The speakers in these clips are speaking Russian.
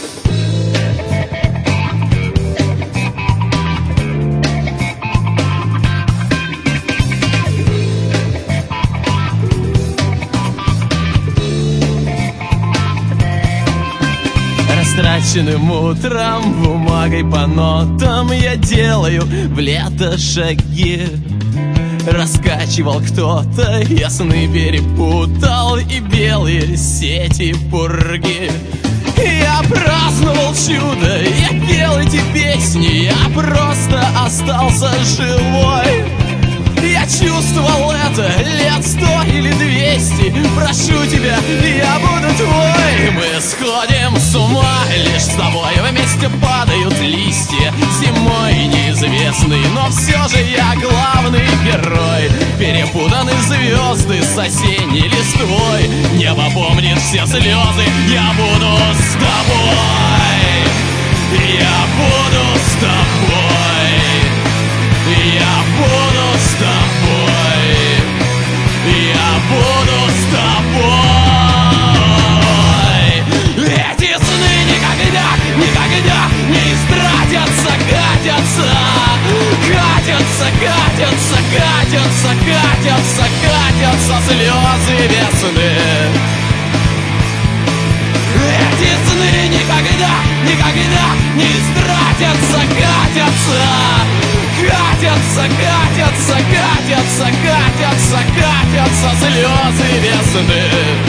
Растраченным утром бумагой по нотам я делаю в лето шаги. Раскачивал кто-то, я сны перепутал и белые сети пурги. Я праздновал чудо, я пел эти песни, я просто остался живой. Я чувствовал это лет 100 или 200. Прошу тебя, я буду твой. Мы сходим с ума лишь с тобой. Вместе падают листья зимой неизвестный, но все же я главный герой. Перепутаны звезды с осенней листвой. Небо помнит все слезы. Я буду с тобой. Я буду с тобой. Я буду с тобой. Я буду с тобой. Эти сны никогда, никогда не истратятся. Катятся, катятся, катятся, катятся, катятся, катятся слезы весны. Эти сны никогда, никогда не истратятся. Катятся, катятся, катятся, катятся, катятся, катятся слезы весны.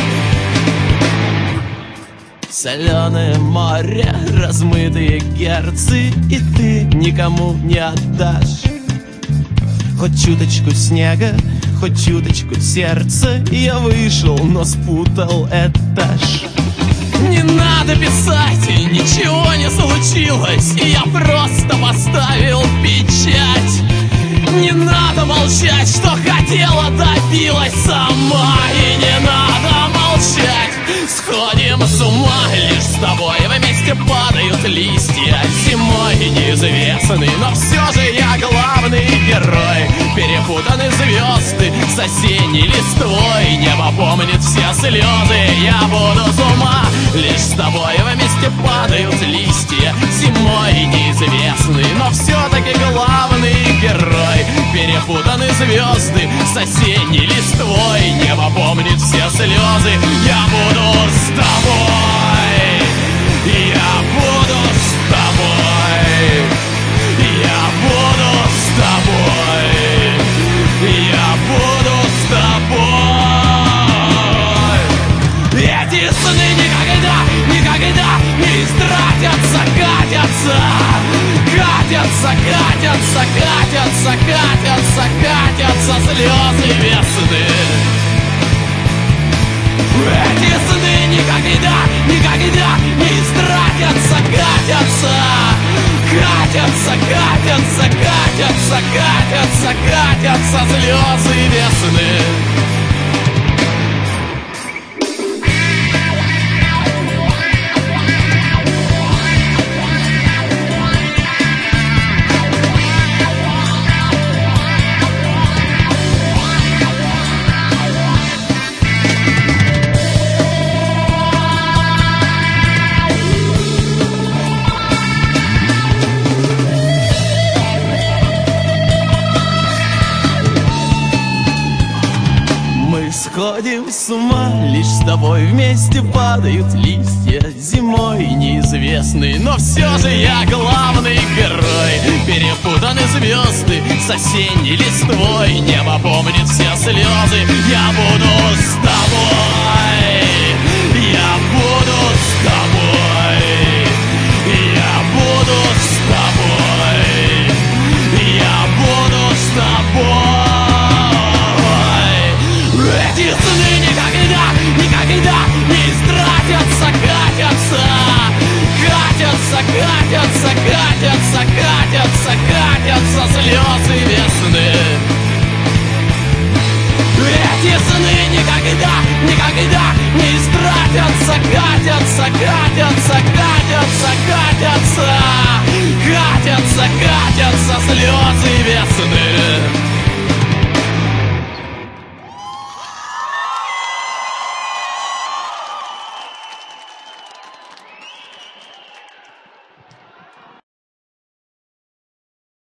Соленое море, размытые герцы, и ты никому не отдашь. Хоть чуточку снега, хоть чуточку сердца. Я вышел, но спутал этаж. Не надо писать, ничего не случилось. Я просто поставил печать. Не надо молчать, что хотела, добилась сама. И не надо молчать. Сходим с ума лишь с тобой. Вместе падают листья зимой неизвестный, но все же я главный герой. Перепутаны звезды с осенней листвой. Небо помнит все слезы. Я буду с ума лишь с тобой. Вместе падают листья зимой неизвестный, но все-таки главный герой. Перепутаны звезды с осенней листвой. Небо помнит все слезы. Я буду с тобой. Я буду с тобой. Я буду с тобой. Я буду с тобой. Эти сны никогда, никогда не истратятся. Катятся, катятся, катятся, катятся, катятся, катятся слезы весны. Эти сны никогда, никогда не истратятся. Катятся, катятся, катятся, катятся, катятся, катятся слезы весны. Сходим с ума лишь с тобой. Вместе падают листья зимой неизвестный, но все же я главный герой. Перепутаны звезды с осенней листвой. Небо помнит все слезы. Я буду с тобой. Я буду с тобой. Я буду с тобой. Я буду с тобой. Эти сны никогда, никогда не истратятся. Катятся, катятся, катятся, катятся, катятся, катятся слезы весны. Эти сны никогда, никогда не истратятся. Катятся, катятся, катятся, катятся, катятся, катятся слезы